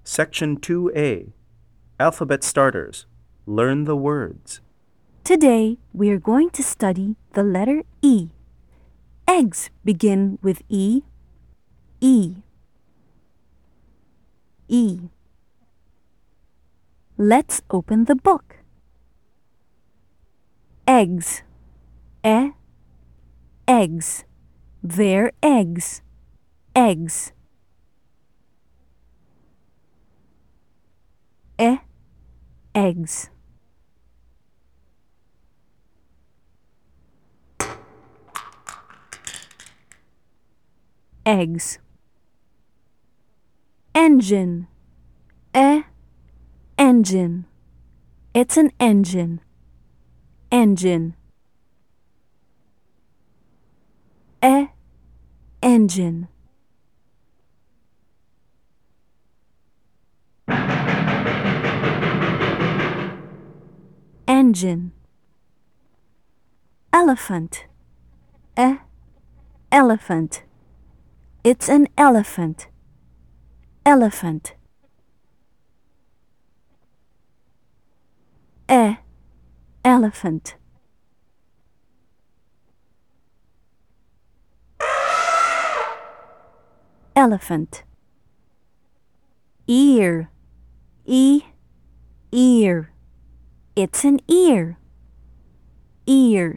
Section 2A, Alphabet Starters. Learn the words. Today, we are going to study the letter E. Eggs begin with E, E, E. Let's open the book. Eggs, eggs. They're eggs, eggs. Eggs. Eggs. Engine, engine. It's an engine, engine. Engine. Engine. Elephant, elephant. It's an elephant, elephant. Elephant. Elephant. Ear, ear. It's an ear, ear.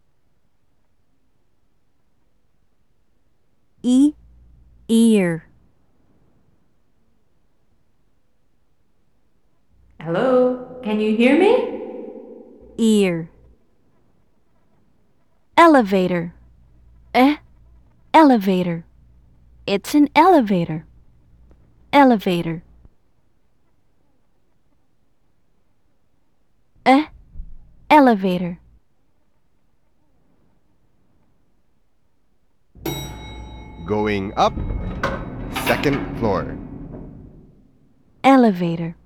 Ear. Hello, can you hear me? Ear. Elevator, elevator. It's an elevator, elevator. Elevator. Going up, second floor. Elevator.